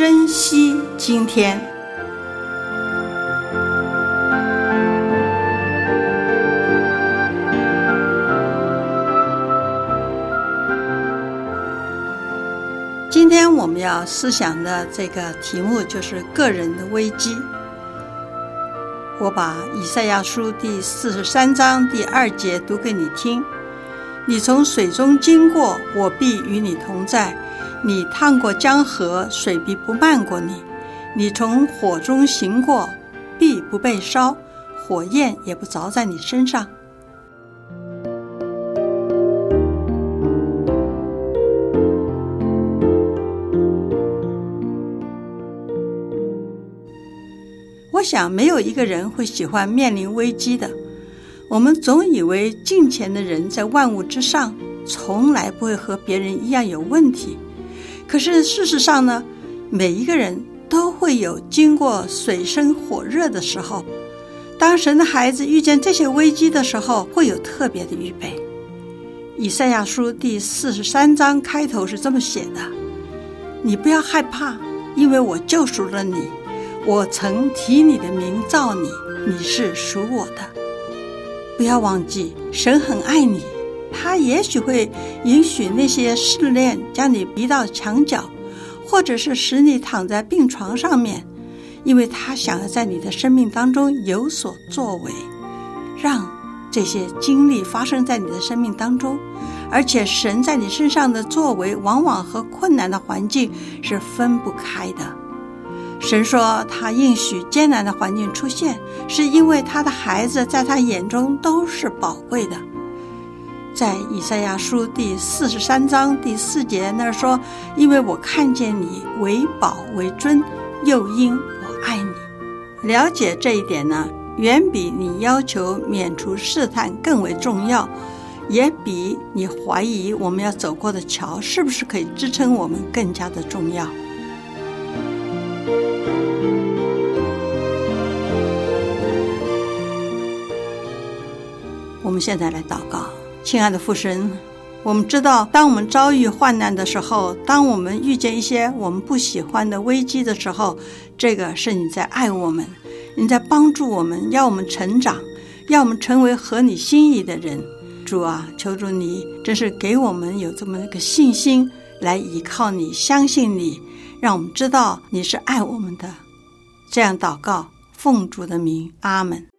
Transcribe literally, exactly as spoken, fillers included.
珍惜今天。今天我们要思想的这个题目就是个人的危机。我把以赛亚书第四十三章第二节读给你听。你从水中经过，我必与你同在；你趟过江河，水必不漫过你；你从火中行过，必不被烧，火焰也不着在你身上。我想没有一个人会喜欢面临危机的。我们总以为敬虔的人在万物之上，从来不会和别人一样有问题。可是事实上呢，每一个人都会有经过水深火热的时候。当神的孩子遇见这些危机的时候，会有特别的预备。以赛亚书第四十三章开头是这么写的：你不要害怕，因为我救赎了你，我曾提你的名召你，你是属我的。不要忘记，神很爱你，他也许会允许那些试炼将你逼到墙角，或者是使你躺在病床上面，因为他想要在你的生命当中有所作为，让这些经历发生在你的生命当中。而且神在你身上的作为往往和困难的环境是分不开的。神说他应许艰难的环境出现，是因为他的孩子在他眼中都是宝贵的。在以赛亚书第四十三章第四节那儿说，因为我看见你为宝为尊，又因我爱你。了解这一点呢，远比你要求免除试探更为重要，也比你怀疑我们要走过的桥是不是可以支撑我们更加的重要。我们现在来祷告。亲爱的父神，我们知道当我们遭遇患难的时候，当我们遇见一些我们不喜欢的危机的时候，这个是你在爱我们，你在帮助我们，要我们成长，要我们成为合你心意的人。主啊，求主你真是给我们有这么一个信心来依靠你，相信你，让我们知道你是爱我们的。这样祷告，奉主的名，阿们。